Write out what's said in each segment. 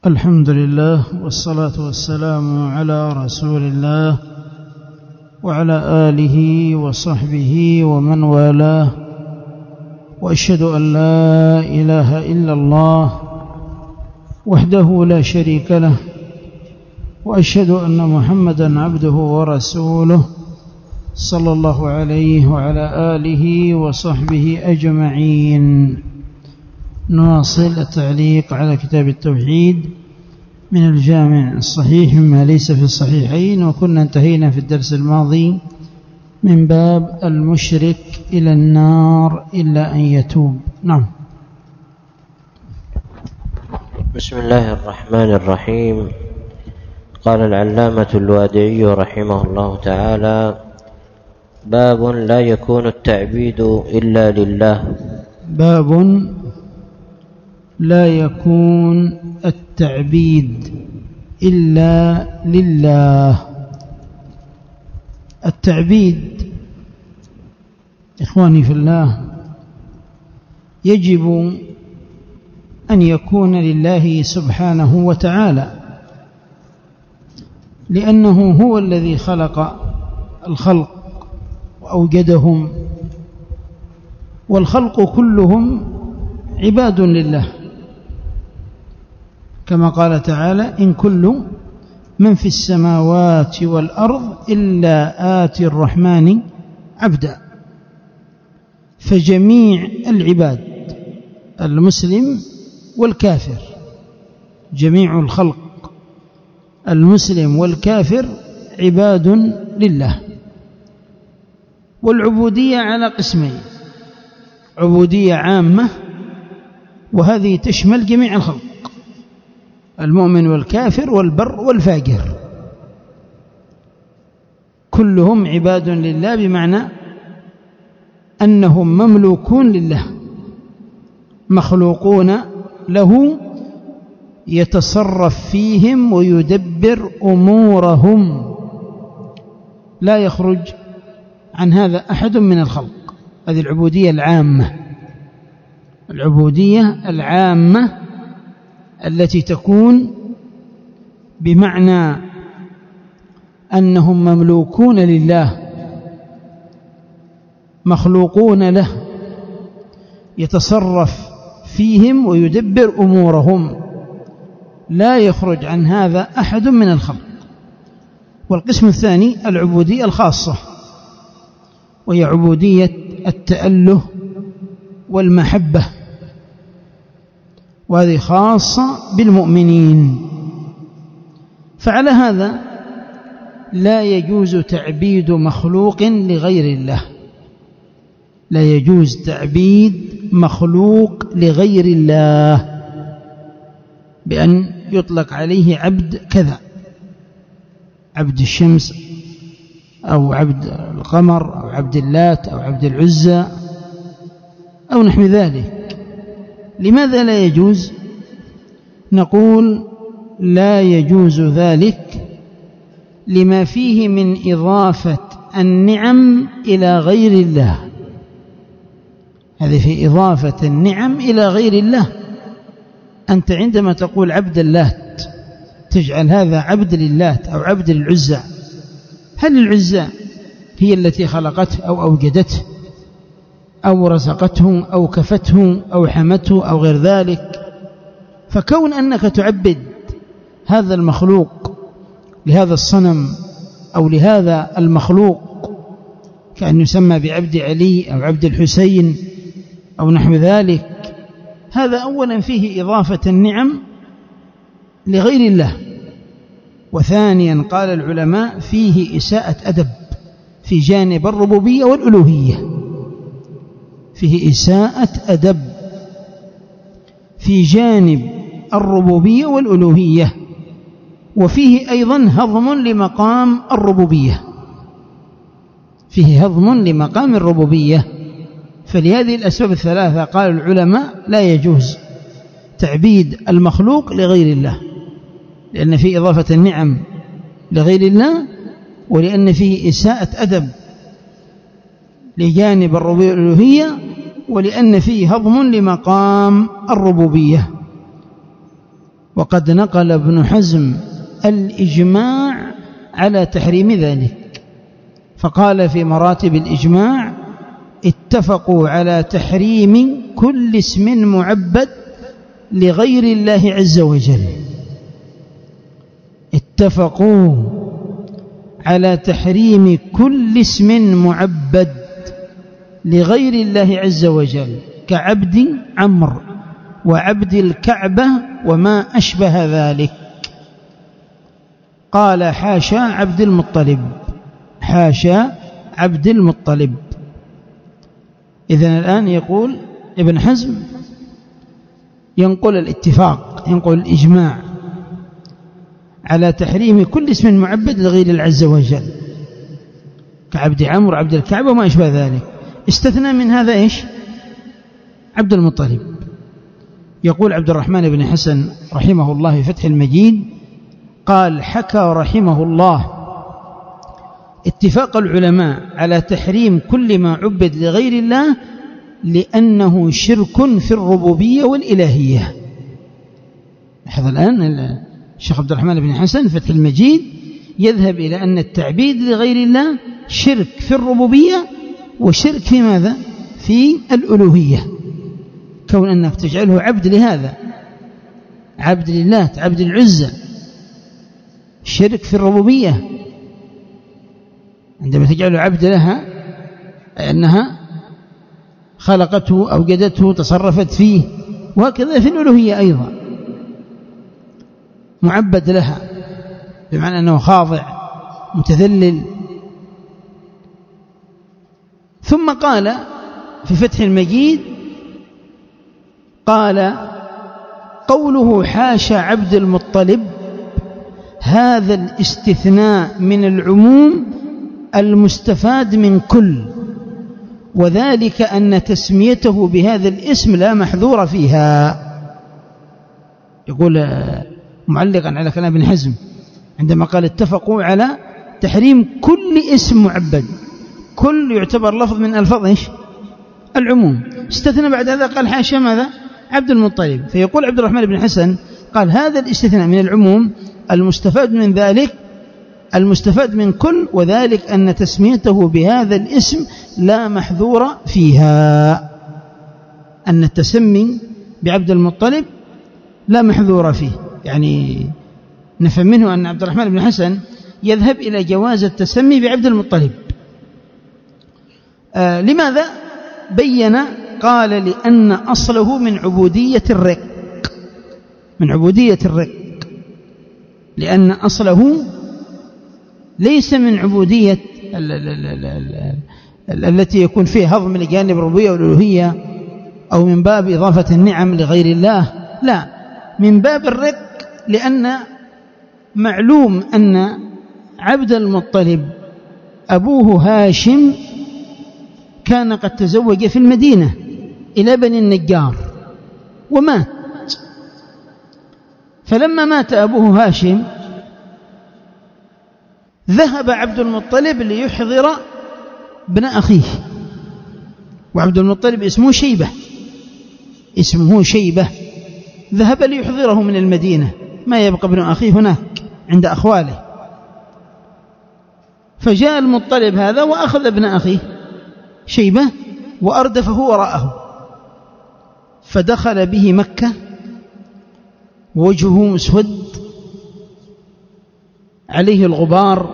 الحمد لله والصلاة والسلام على رسول الله وعلى آله وصحبه ومن والاه، وأشهد أن لا إله إلا الله وحده لا شريك له، وأشهد أن محمدًا عبده ورسوله صلى الله عليه وعلى آله وصحبه أجمعين. نواصل التعليق على كتاب التوحيد من الجامع الصحيح مما ليس في الصحيحين، وكنا انتهينا في الدرس الماضي من باب المشرك إلى النار إلا أن يتوب. نعم. بسم الله الرحمن الرحيم. قال العلامة الوادعي رحمه الله تعالى: باب لا يكون التعبيد إلا لله. باب لا يكون التعبيد إلا لله. التعبيد إخواني في الله يجب أن يكون لله سبحانه وتعالى، لأنه هو الذي خلق الخلق وأوجدهم، والخلق كلهم عباد لله، كما قال تعالى: إن كل من في السماوات والأرض إلا آتي الرحمن عبدا. فجميع العباد المسلم والكافر، جميع الخلق المسلم والكافر عباد لله. والعبودية على قسمين: عبودية عامة، وهذه تشمل جميع الخلق، المؤمن والكافر والبر والفاجر، كلهم عباد لله، بمعنى أنهم مملوكون لله، مخلوقون له، يتصرف فيهم ويدبر أمورهم، لا يخرج عن هذا أحد من الخلق. هذه العبودية العامة، العبودية العامة التي تكون بمعنى أنهم مملوكون لله، مخلوقون له، يتصرف فيهم ويدبر أمورهم، لا يخرج عن هذا أحد من الخلق. والقسم الثاني العبودية الخاصة، وهي عبودية التأله والمحبة، وهذه خاصة بالمؤمنين. فعلى هذا لا يجوز تعبيد مخلوق لغير الله، لا يجوز تعبيد مخلوق لغير الله بأن يطلق عليه عبد كذا، عبد الشمس أو عبد القمر أو عبد اللات أو عبد العزى أو نحو ذلك. لماذا لا يجوز؟ نقول لا يجوز ذلك لما فيه من إضافة النعم إلى غير الله. هذه في إضافة النعم إلى غير الله. أنت عندما تقول عبد اللات تجعل هذا عبد للات أو عبد للعزى، هل العزى هي التي خلقته أو أوجدته أو رزقته أو كفته أو حمته أو غير ذلك؟ فكون أنك تعبد هذا المخلوق لهذا الصنم أو لهذا المخلوق، كأن يسمى بعبد علي أو عبد الحسين أو نحو ذلك، هذا أولا فيه إضافة النعم لغير الله، وثانيا قال العلماء فيه إساءة أدب في جانب الربوبية والألوهية، فيه إساءة أدب في جانب الربوبية والألوهية، وفيه أيضا هضم لمقام الربوبية، فيه هضم لمقام الربوبية. فلهذه الأسباب الثلاثة قال العلماء لا يجوز تعبيد المخلوق لغير الله، لأن فيه إضافة النعم لغير الله، ولأن فيه إساءة أدب لجانب الربوبية والألوهية، ولأن فيه هضم لمقام الربوبية. وقد نقل ابن حزم الإجماع على تحريم ذلك، فقال في مراتب الإجماع: اتفقوا على تحريم كل اسم معبد لغير الله عز وجل. اتفقوا على تحريم كل اسم معبد لغير الله عز وجل كعبد عمرو وعبد الكعبة وما أشبه ذلك. قال: حاشا عبد المطلب، حاشا عبد المطلب. إذن الآن يقول ابن حزم ينقل الاتفاق، ينقل الإجماع على تحريم كل اسم معبد لغير الله عز وجل كعبد عمرو وعبد الكعبة وما أشبه ذلك. استثنى من هذا إيش؟ عبد المطلب. يقول عبد الرحمن بن حسن رحمه الله في فتح المجيد قال: حكى رحمه الله اتفاق العلماء على تحريم كل ما عبد لغير الله لأنه شرك في الربوبية والإلهية. لاحظ الآن الشيخ عبد الرحمن بن حسن فتح المجيد يذهب إلى أن التعبيد لغير الله شرك في الربوبية وشرك في ماذا؟ في الألوهية، كون أنك تجعله عبد لهذا، عبد لله، عبد العزة، شرك في الربوبية عندما تجعله عبد لها أنها خلقته أوجدته تصرفت فيه، وهكذا في الألوهية أيضا معبد لها بمعنى أنه خاضع متذلل. ثم قال في فتح المجيد قال: قوله حاشا عبد المطلب هذا الاستثناء من العموم المستفاد من كل، وذلك أن تسميته بهذا الاسم لا محذور فيها. يقول معلقا على كلام ابن حزم عندما قال اتفقوا على تحريم كل اسم معبد، كل يعتبر لفظ من ألفاظ إيش؟ العموم. استثنى بعد هذا قال حاشا ماذا؟ عبد المطلب. فيقول عبد الرحمن بن حسن قال: هذا الاستثناء من العموم المستفاد من ذلك المستفاد من كل، وذلك أن تسميته بهذا الاسم لا محذور فيها، أن التسمي بعبد المطلب لا محذور فيه. يعني نفهم منه أن عبد الرحمن بن حسن يذهب إلى جواز التسمي بعبد المطلب. لماذا؟ بين قال: لأن أصله من عبودية الرق، من عبودية الرق، لأن أصله ليس من عبودية التي يكون فيها هضم لجانب الربوبية والألوهية أو من باب إضافة النعم لغير الله، لا، من باب الرق، لأن معلوم أن عبد المطلب أبوه هاشم كان قد تزوج في المدينة إلى بني النجار ومات، فلما مات أبوه هاشم ذهب عبد المطلب ليحضر ابن أخيه، وعبد المطلب اسمه شيبة، اسمه شيبة، ذهب ليحضره من المدينة، ما يبقى ابن أخيه هناك عند أخواله. فجاء المطلب هذا وأخذ ابن أخيه شيبة وأردفه وراءه، فدخل به مكة وجهه مسود عليه الغبار،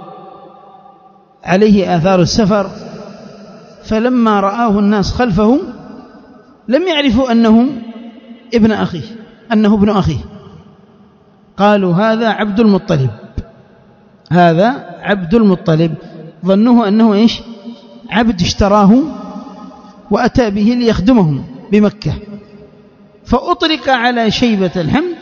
عليه آثار السفر. فلما رآه الناس خلفه لم يعرفوا أنه ابن أخيه، أنه ابن أخيه، قالوا: هذا عبد المطلب، هذا عبد المطلب. ظنوه أنه إيش؟ عبد اشتراه وأتى به ليخدمهم بمكة، فأطلق على شيبة الحمد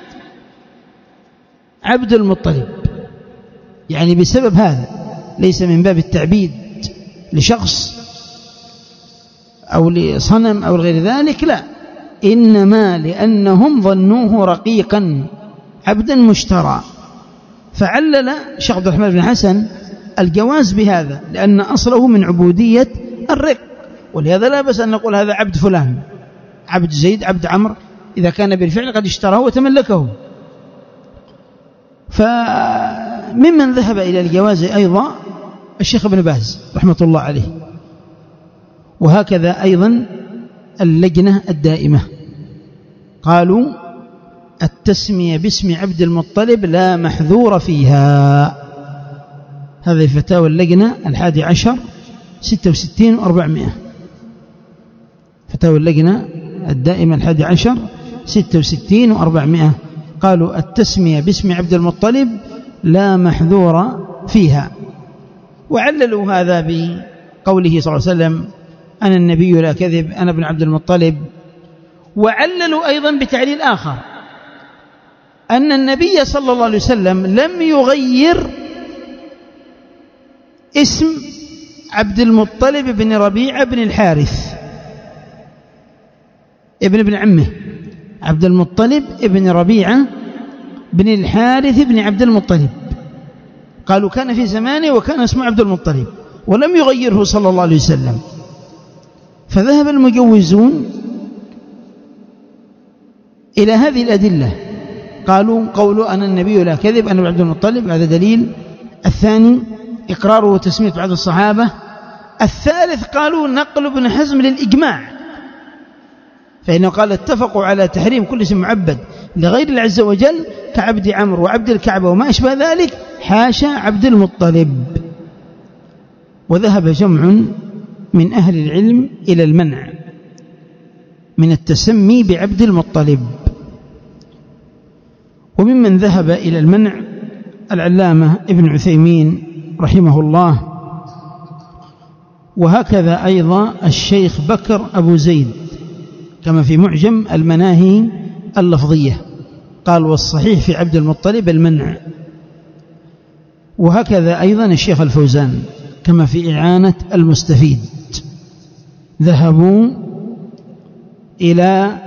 عبد المطلب، يعني بسبب هذا، ليس من باب التعبيد لشخص أو لصنم أو غير ذلك، لا، إنما لأنهم ظنوه رقيقا عبدا مشترى. فعلل الشيخ عبد الرحمن بن حسن الجواز بهذا، لأن أصله من عبودية الرق، ولهذا لا بأس أن نقول هذا عبد فلان، عبد زيد، عبد عمرو، إذا كان بالفعل قد اشتراه وتملكه، فممن ذهب إلى الجواز أيضا الشيخ ابن باز رحمة الله عليه، وهكذا أيضا اللجنة الدائمة قالوا التسمية باسم عبد المطلب لا محذور فيها. هذه فتاوى اللجنة 11 66 و400. فتاوى اللجنة الدائمة 11 66 و400 قالوا التسمية باسم عبد المطلب لا محذور فيها، وعللوا هذا بقوله صلى الله عليه وسلم أنا النبي لا كذب أنا ابن عبد المطلب. وعللوا أيضا بتعليل آخر أن النبي صلى الله عليه وسلم لم يغير اسم عبد المطلب بن ربيعة بن الحارث ابن عمه، عبد المطلب ابن ربيعة بن الحارث بن عبد المطلب، قالوا كان في زمانه وكان اسمه عبد المطلب ولم يغيره صلى الله عليه وسلم. فذهب المجوزون إلى هذه الأدلة، قولوا أنا النبي لا كذب أنا عبد المطلب، هذا دليل. الثاني إقراره وتسمية بعض الصحابة. الثالث قالوا نقل ابن حزم للإجماع، فإنه قال اتفقوا على تحريم كل اسم معبد لغير الله عز وجل كعبد عمرو وعبد الكعبة وما أشبه ذلك حاشا عبد المطلب. وذهب جمع من أهل العلم إلى المنع من التسمي بعبد المطلب. وممن ذهب إلى المنع العلامة ابن عثيمين رحمه الله، وهكذا أيضا الشيخ بكر أبو زيد كما في معجم المناهي اللفظية قال والصحيح في عبد المطلب المنع. وهكذا أيضا الشيخ الفوزان كما في إعانة المستفيد ذهبوا إلى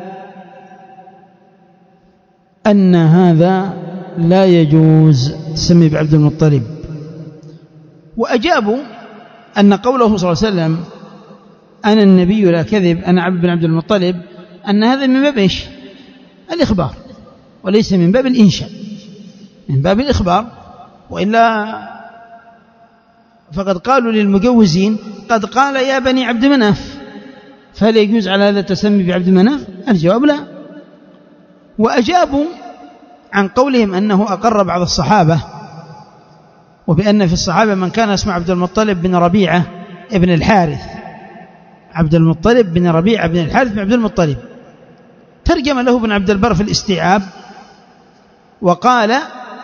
أن هذا لا يجوز تسمي بعبد المطلب، وأجابوا أن قوله صلى الله عليه وسلم أنا النبي لا كذب أنا عبد بن عبد المطلب أن هذا من باب إيش؟ الإخبار وليس من باب الإنشاء، من باب الإخبار. وإلا فقد قالوا للمجوزين قد قال يا بني عبد مناف، فهل يجوز على هذا التسمي بعبد مناف؟ الجواب لا. وأجابوا عن قولهم أنه أقر بعض الصحابة وبأن في الصحابة من كان اسمه عبد المطلب بن ربيعة ابن الحارث، عبد المطلب بن ربيعة بن الحارث بن عبد المطلب. ترجم له ابن عبد البر في الاستيعاب وقال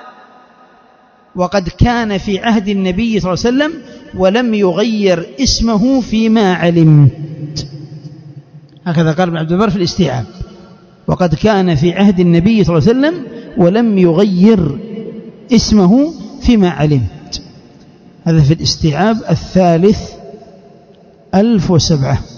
وقد كان في عهد النبي صلى الله عليه وسلم ولم يغير اسمه فيما علمت. هكذا قال ابن عبد البر في الاستيعاب وقد كان في عهد النبي صلى الله عليه وسلم ولم يغير اسمه فيما علمت. هذا في الاستيعاب الثالث 1007.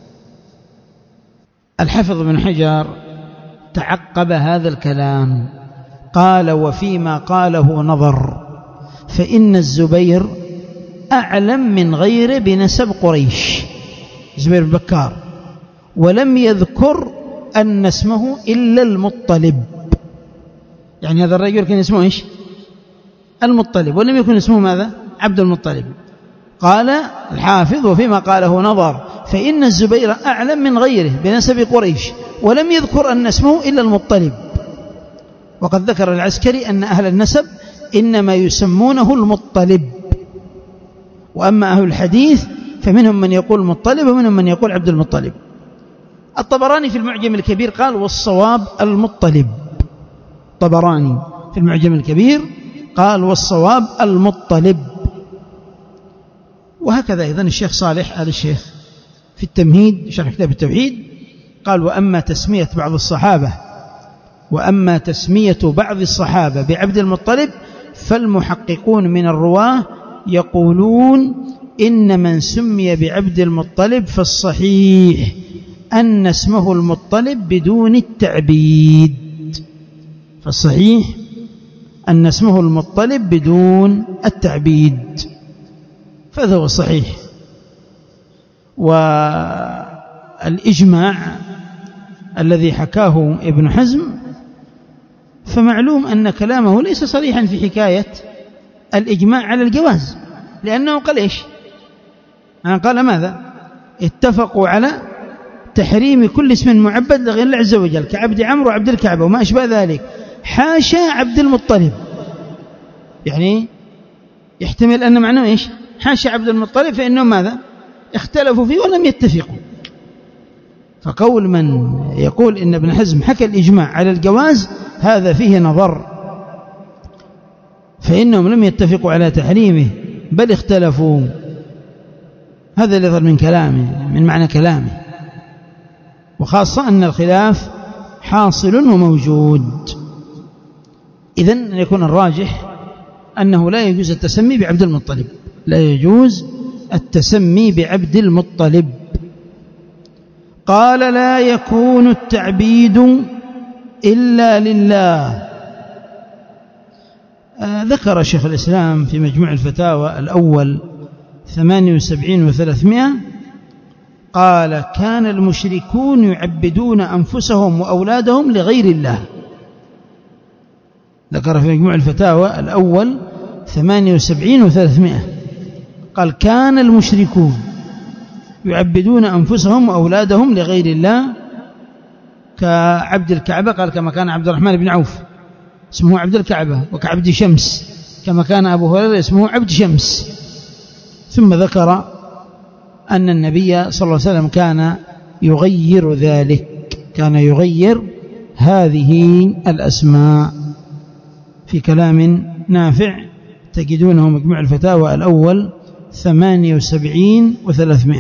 الحافظ بن حجر تعقب هذا الكلام قال وفيما قاله نظر، فإن الزبير أعلم من غيره بنسب قريش، زبير بن بكار، ولم يذكر أن اسمه إلا المطلب. يعني هذا الرجل كان اسمه إيش؟ المطلب، ولم يكن اسمه ماذا؟ عبد المطلب. قال الحافظ وفيما قاله نظر، فإن الزبير أعلم من غيره بنسب قريش ولم يذكر أن اسمه إلا المطلب. وقد ذكر العسكري أن أهل النسب إنما يسمونه المطلب، وأما أهل الحديث فمنهم من يقول المطلب ومنهم من يقول عبد المطلب. الطبراني في المعجم الكبير قال والصواب المطلب. الطبراني في المعجم الكبير قال والصواب المطلب. وهكذا أيضا الشيخ صالح آل الشيخ في التمهيد شرح كتاب التوحيد قال وأما تسمية بعض الصحابة بعبد المطلب فالمحققون من الرواه يقولون إن من سمي بعبد المطلب فالصحيح أن اسمه المطلب بدون التعبيد، فالصحيح أن اسمه المطلب بدون التعبيد، فهذا هو الصحيح. والإجماع الذي حكاه ابن حزم فمعلوم أن كلامه ليس صريحا في حكاية الإجماع على الجواز، لأنه قال إيش؟ قال ماذا؟ اتفقوا على تحريم كل اسم معبد لغير الله عز وجل كعبد عمرو وعبد الكعبة وما أشبه ذلك، حاشا عبد المطلب. يعني يحتمل أن معناه إيش؟ حاشا عبد المطلب، فإنهم ماذا؟ اختلفوا فيه ولم يتفقوا. فقول من يقول إن ابن حزم حكى الإجماع على الجواز هذا فيه نظر، فإنهم لم يتفقوا على تحريمه بل اختلفوا. هذا اللي يظهر من كلامه، من معنى كلامه، وخاصة أن الخلاف حاصل وموجود. إذن يكون الراجح أنه لا يجوز التسمي بعبد المطلب، لا يجوز التسمي بعبد المطلب. قال لا يكون التعبيد إلا لله. ذكر شيخ الإسلام في مجموع الفتاوى الأول 78 و300 قال كان المشركون يعبدون أنفسهم وأولادهم لغير الله. ذكر في مجموع الفتاوى الأول 78 و300 قال كان المشركون يعبدون أنفسهم وأولادهم لغير الله كعبد الكعبة، قال كما كان عبد الرحمن بن عوف اسمه عبد الكعبة، وكعبد شمس كما كان أبو هريرة اسمه عبد شمس. ثم ذكر أن النبي صلى الله عليه وسلم كان يغير ذلك، كان يغير هذه الأسماء في كلام نافع تجدونه مجموع الفتاوى الأول 78 و300.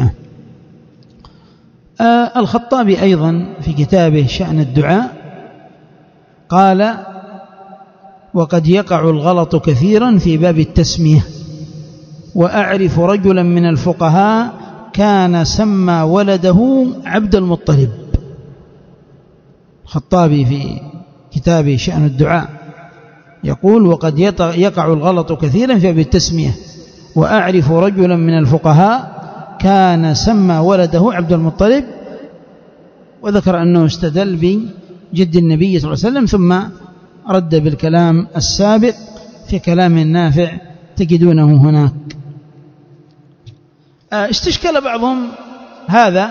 الخطابي أيضا في كتابه شأن الدعاء قال وقد يقع الغلط كثيرا في باب التسمية، وأعرف رجلا من الفقهاء كان سمى ولده عبد المطلب. الخطابي في كتابه شأن الدعاء يقول وقد يقع الغلط كثيرا في باب التسمية، وأعرف رجلا من الفقهاء كان سمى ولده عبد المطلب، وذكر أنه استدل بجد النبي صلى الله عليه وسلم ثم رد بالكلام السابق في كلام نافع تجدونه هناك. استشكل بعضهم هذا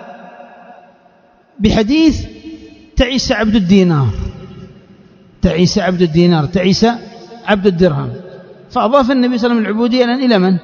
بحديث تعيس عبد الدينار، تعيس عبد الدينار، تعيس عبد الدرهم، فأضاف النبي صلى الله عليه وسلم العبودية إلى من؟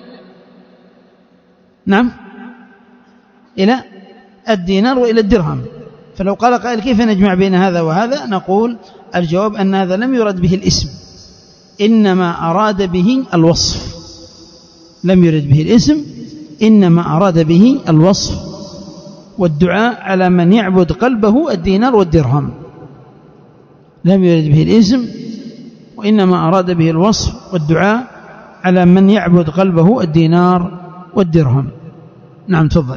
نعم، إلى الدينار وإلى الدرهم. فلو قال قائل كيف نجمع بين هذا وهذا؟ نقول الجواب أن هذا لم يرد به الاسم، إنما أراد به الوصف، لم يرد به الاسم إنما أراد به الوصف، والدعاء على من يعبد قلبه الدينار والدرهم، لم يرد به الاسم وإنما أراد به الوصف، والدعاء على من يعبد قلبه الدينار والدرهم. نعم تفضل.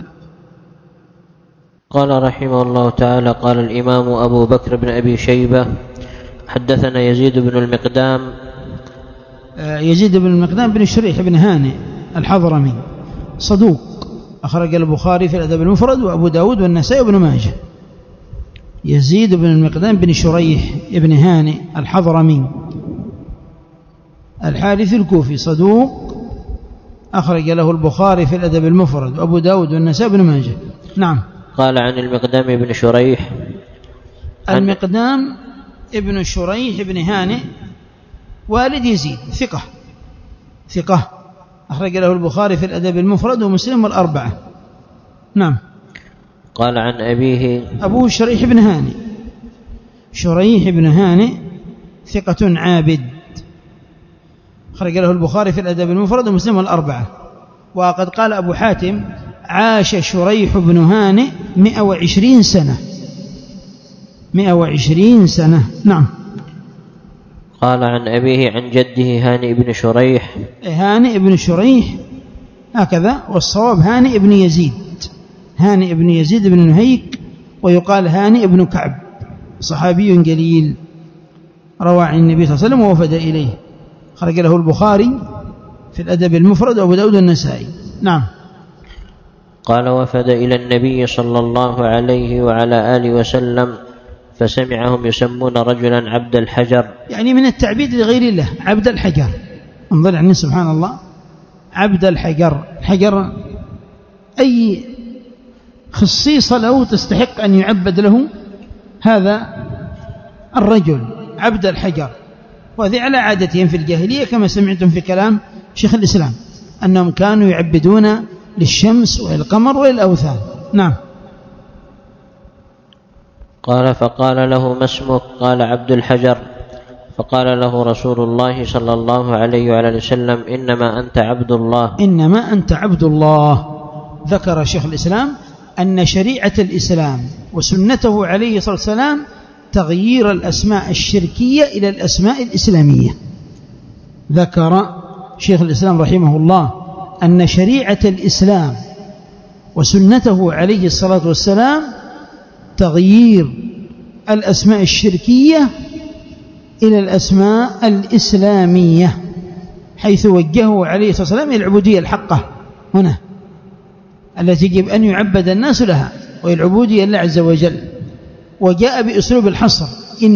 قال رحمه الله تعالى قال الإمام أبو بكر بن أبي شيبة حدثنا يزيد بن المقدام، يزيد بن المقدام بن شريح بن هانئ الحضرمي صدوق، أخرج البخاري في الأدب المفرد وأبو داود والنسائي وابن ماجه. يزيد بن المقدام بن شريح بن هانئ الحضرمي الحارثي الكوفي صدوق، أخرج له البخاري في الأدب المفرد وأبو داود والنسائي وابن ماجه. نعم. قال عن المقدام بن شريح، المقدام ابن شريح بن هانئ والد يزيد ثقة أخرج له البخاري في الأدب المفرد ومسلم والأربعة. نعم. قال عن أبيه، أبوه شريح بن هانئ، شريح بن هانئ ثقة عابد، أخرج له البخاري في الأدب المفرد ومسلم والأربعة. وقد قال أبو حاتم عاش شريح بن هانئ 120 سنة، 120 سنة. نعم. قال عن أبيه عن جده هانئ بن شريح، هانئ بن شريح هكذا، والصواب هانئ بن يزيد، هانئ بن يزيد بن نهيك، ويقال هانئ بن كعب، صحابي جليل روى عن النبي صلى الله عليه وسلم ووفد إليه، خرج له البخاري في الأدب المفرد وأبو داود النسائي. نعم. قال وفد إلى النبي صلى الله عليه وعلى آله وسلم فسمعهم يسمون رجلا عبد الحجر، يعني من التعبيد لغير الله عبد الحجر. انظر يعني سبحان الله، عبد الحجر، حجر أي خصيصة له تستحق أن يعبد له هذا الرجل عبد الحجر. وهذه على عادتهم في الجاهلية كما سمعتم في كلام شيخ الإسلام أنهم كانوا يعبدون للشمس والقمر والأوثان. نعم. قال فقال له ما اسمك؟ قال عبد الحجر. فقال له رسول الله صلى الله عليه وعلى وسلم إنما أنت عبد الله. إنما أنت عبد الله. ذكر شيخ الإسلام أن شريعة الإسلام وسنته عليه الصلاة والسلام تغيير الأسماء الشركية إلى الأسماء الإسلامية. ذكر شيخ الإسلام رحمه الله أن شريعة الإسلام وسنته عليه الصلاة والسلام تغيير الأسماء الشركية إلى الأسماء الإسلامية، حيث وجهه عليه الصلاة والسلام إلى العبودية الحقة هنا التي يجب أن يعبد الناس لها، وهي العبودية لله عز وجل. وجاء بأسلوب الحصر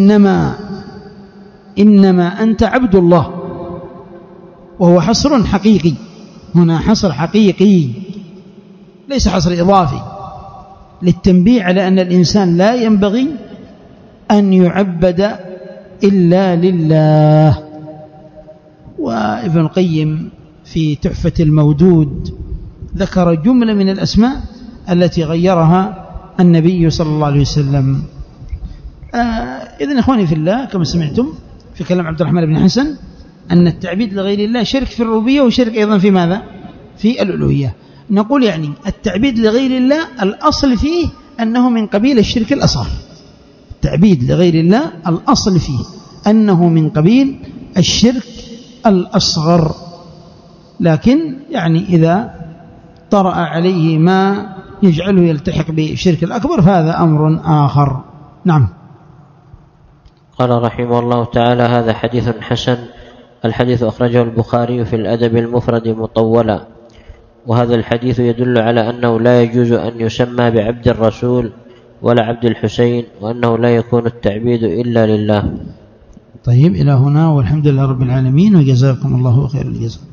إنما أنت عبد الله، وهو حصر حقيقي. هنا حصر حقيقي ليس حصر إضافي، للتنبيه على أن الإنسان لا ينبغي أن يعبد إلا لله. وابن القيم في تحفة المودود ذكر جملة من الأسماء التي غيرها النبي صلى الله عليه وسلم. إذن إخواني في الله، كما سمعتم في كلام عبد الرحمن بن حسن أن التعبيد لغير الله شرك في الربوبية وشرك أيضا في ماذا؟ في الألوهية. نقول يعني التعبيد لغير الله الأصل فيه أنه من قبيل الشرك الأصغر. التعبيد لغير الله الأصل فيه أنه من قبيل الشرك الأصغر، لكن يعني إذا طرأ عليه ما يجعله يلتحق بالشرك الأكبر فهذا أمر آخر. نعم. قال رحمه الله تعالى هذا حديث حسن. الحديث أخرجه البخاري في الأدب المفرد مطولا. وهذا الحديث يدل على أنه لا يجوز أن يسمى بعبد الرسول ولا عبد الحسين، وأنه لا يكون التعبيد إلا لله. طيب، إلى هنا والحمد لله رب العالمين، وجزاكم الله خير الجزاء.